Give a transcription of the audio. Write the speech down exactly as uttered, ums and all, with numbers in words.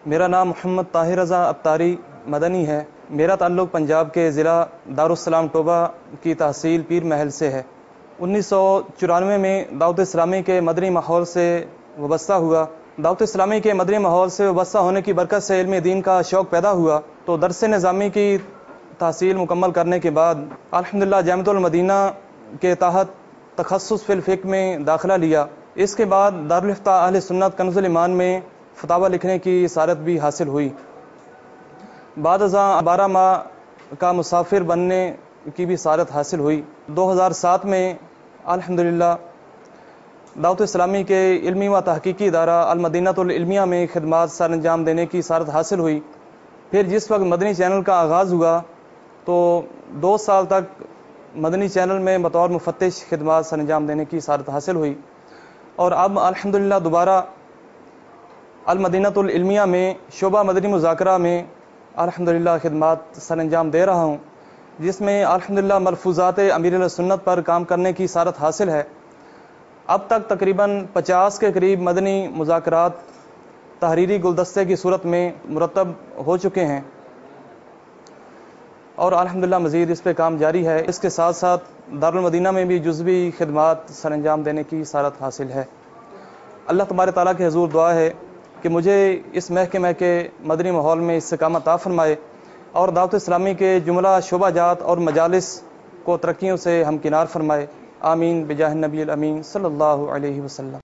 میرا نام محمد طاہر رضا ابتاری مدنی ہے۔ میرا تعلق پنجاب کے ضلع دارالسلام ٹوبہ کی تحصیل پیر محل سے ہے۔ انیس سو چورانوے میں دعوت اسلامی کے مدنی ماحول سے وابستہ ہوا۔ دعوت اسلامی کے مدنی ماحول سے وابستہ ہونے کی برکت سے علم دین کا شوق پیدا ہوا، تو درس نظامی کی تحصیل مکمل کرنے کے بعد الحمدللہ جامعۃ المدینہ کے تحت تخصص فی الفقہ میں داخلہ لیا۔ اس کے بعد دارالفتہ اہل سنت کنز الایمان میں فتاوی لکھنے کی سعادت بھی حاصل ہوئی۔ بعد ازاں بارہ ماہ کا مسافر بننے کی بھی سعادت حاصل ہوئی۔ دو ہزار سات میں الحمدللہ دعوت اسلامی کے علمی و تحقیقی ادارہ المدینہ العلمیہ میں خدمات سر انجام دینے کی سعادت حاصل ہوئی۔ پھر جس وقت مدنی چینل کا آغاز ہوا تو دو سال تک مدنی چینل میں بطور مفتش خدمات سر انجام دینے کی سعادت حاصل ہوئی، اور اب الحمدللہ دوبارہ المدینہ العلمیہ میں شعبہ مدنی مذاکرہ میں الحمدللہ خدمات سر انجام دے رہا ہوں، جس میں الحمدللہ ملفوظات امیر اہل سنت پر کام کرنے کی سعادت حاصل ہے۔ اب تک تقریباً پچاس کے قریب مدنی مذاکرات تحریری گلدستے کی صورت میں مرتب ہو چکے ہیں، اور الحمدللہ مزید اس پہ کام جاری ہے۔ اس کے ساتھ ساتھ دارالمدینہ میں بھی جزوی خدمات سر انجام دینے کی سعادت حاصل ہے۔ اللہ تبارک تعالیٰ کے حضور دعا ہے کہ مجھے اس محکمہ کے مدنی ماحول میں استقامت عطا فرمائے، اور دعوت اسلامی کے جملہ شعبہ جات اور مجالس کو ترقیوں سے ہمکنار فرمائے۔ آمین بجاہ النبی الامین صلی اللہ علیہ وسلم۔